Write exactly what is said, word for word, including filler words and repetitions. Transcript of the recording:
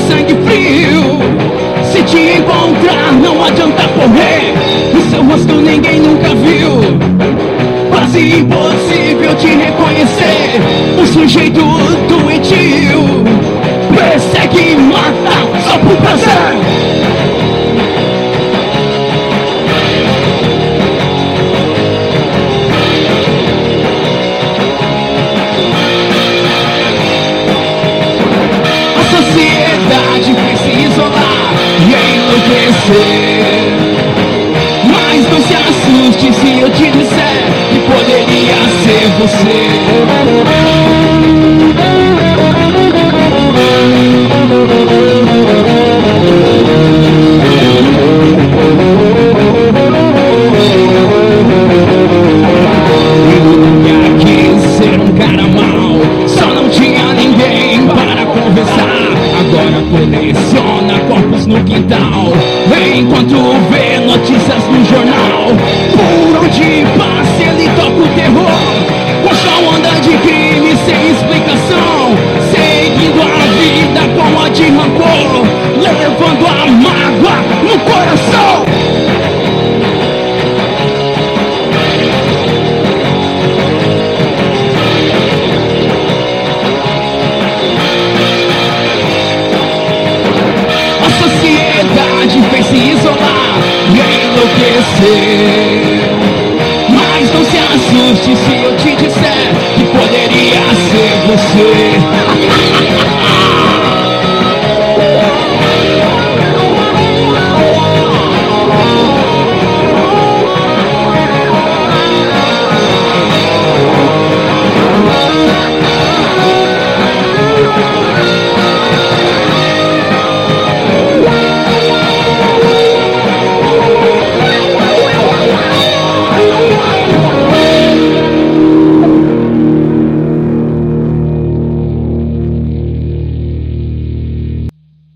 sangue frio. Se te encontrar, não adianta correr. O seu rosto ninguém nunca viu. Quase impossível te reconhecer. Um sujeito doentio persegue e mata só por prazer. A sociedade fez se isolar e enlouquecer. Mas não se assuste se eu te disser que poderia ser você. Eu quis ser um cara mau, só não tinha ninguém para conversar. Agora coleciona corpos no quintal, enquanto vê notícias no jornal. Por onde passa ele toca o terror, com sua onda de crime sem explicação, seguindo a vida com a de rancor, levando a mágoa no coração. Fez se isolar e enlouquecer. Mas não se assuste se eu te disser que poderia ser você.